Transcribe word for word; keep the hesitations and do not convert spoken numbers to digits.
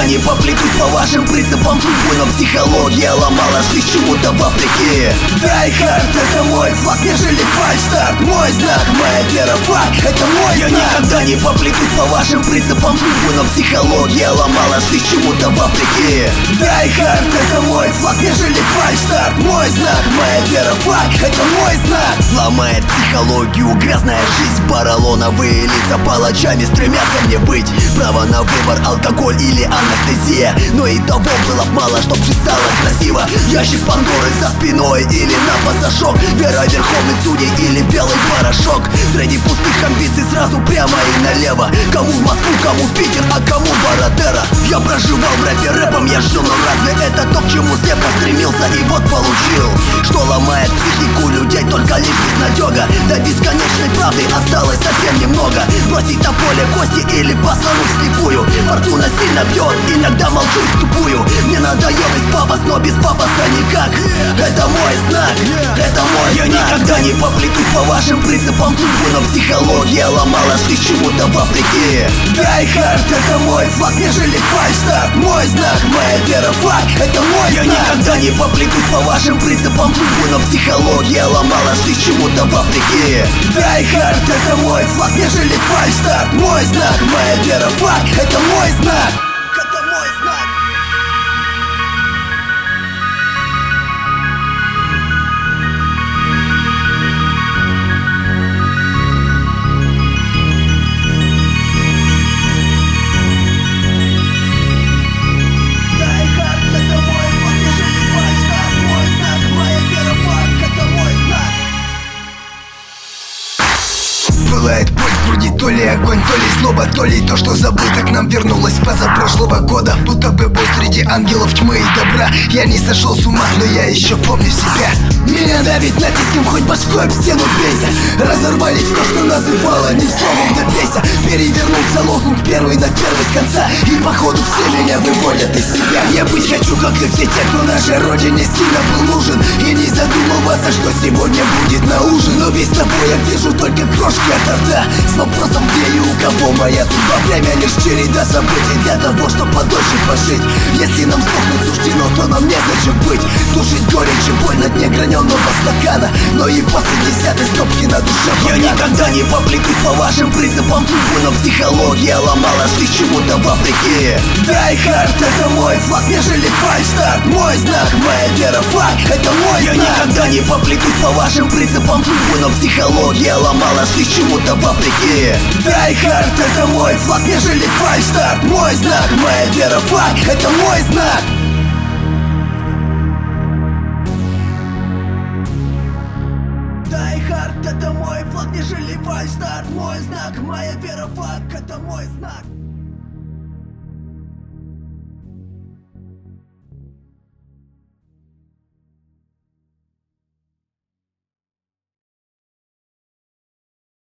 не поплетусь по вашим принципам судьбы, но психология ломала жизнь чему-то вопреки. Die hard — это мой флаг, нежели фальстарт. Мой знак, моя вера в факт — это мой знак. Я никогда не поплетусь по вашим принципам судьбы, но психология ломала жизнь чему-то вопреки. Die hard — это мой флаг, нежели фальстарт. Мой знак, моя вера в факт — это мой знак. Ломает психологию грязная жизнь. Поролоновые лица палачами стремятся мне быть. Право на выбор, алкоголь или анестезия. Но и того было б мало, чтоб жизнь стала красиво. Ящик Пандоры за спиной или на пассажок. Вера верховных судей или белый порошок. Среди пустых амбиций сразу прямо и налево. Кому в Москву, кому в Питер, а кому Бородера. Я проживал в рэпе, рэпом я жил. Но разве это то, к чему слепо стремился и вот получил? Что ломает психику людей, только лишь безнадега. До бесконечной правды осталось совсем немного. Бросить на поле кости или посануть слепую. Фортуна сильно бьет, иногда молчу в тупую. Мне надоел весь пафос, но без пафоса никак. Это мой знак, это мой знак. Я никогда не поплетусь по вашим принципам судьбы, но психология ломала жизнь чему-то вопреки. Die hard — это мой флаг, нежели фальстарт. Мой знак, моя вера в факт — это мой знак. Я никогда не поплетусь по вашим принципам судьбы, но психология ломала жизнь чему-то вопреки. Die hard — это мой флаг, нежели фальстарт. Мой знак, моя вера в факт — это мой знак. Это мой знак. Пылает боль в груди, то ли огонь, то ли злоба, то ли то, что забыто к нам вернулось позапрошлого года. Будто бы бой среди ангелов тьмы и добра. Я не сошел с ума, но я еще помню себя. Меня давит натиском, хоть башкой об стену бейся. Разорвались то, что называло не словом да бейся. Перевернулся лозунг первый на первый с конца. И походу все меня выводят из себя. Я быть хочу, как и все те, кто нашей родине сильно был нужен. И не задумываться, что сегодня будет на ужин. Но без того я вижу только крошки от рта. С вопросом, где и у кого моя судьба. Время лишь череда событий для того, чтобы подольше пожить. Если нам сдохнуть суждено, то нам незачем быть. Тушить горечь и боль на дне граненого стакана. Но и после десятой стопки на душе погано. Я никогда не поплетусь по вашим принципам судьбы, но психология ломала жизнь чему-то вопреки. Die hard — это мой флаг, нежели фальстарт. Мой знак, моя вера в факт — это мой знак. Я никогда не поплетусь по вашим принципам судьбы, но психология ломала жизнь чему-то вопреки. Die hard — это мой флаг, нежели фальстарт. Мой знак, моя вера в факт — это мой знак. Die hard — это мой флаг, нежели фальстарт. Мой знак, моя вера в факт — это мой знак.